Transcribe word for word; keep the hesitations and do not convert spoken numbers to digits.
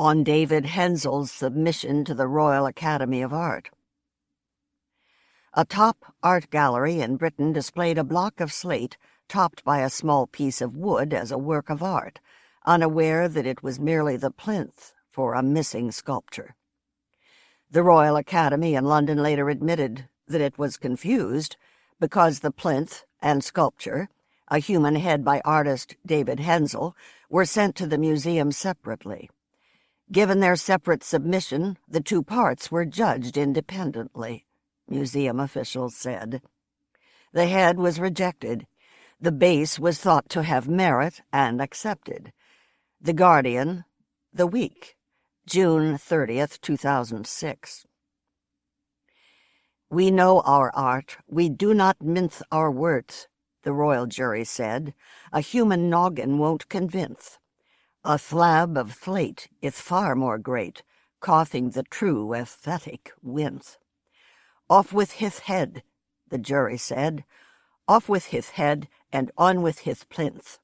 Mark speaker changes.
Speaker 1: on David Hensel's submission to the Royal Academy of Art. A top art gallery in Britain displayed a block of slate topped by a small piece of wood as a work of art, unaware that it was merely the plinth for a missing sculpture. The Royal Academy in London later admitted that it was confused because the plinth and sculpture, a human head by artist David Hensel, were sent to the museum separately. Given their separate submission, the two parts were judged independently, museum officials said. The head was rejected. The base was thought to have merit and accepted. The Guardian, The Week, June thirtieth, two thousand six. "We know our art. We do not mince our words," the royal jury said. "A human noggin won't convince. A slab of slate is far more great, causing the true aesthetic wince. Off with his head," the jury said. "Off with his head and on with his plinth."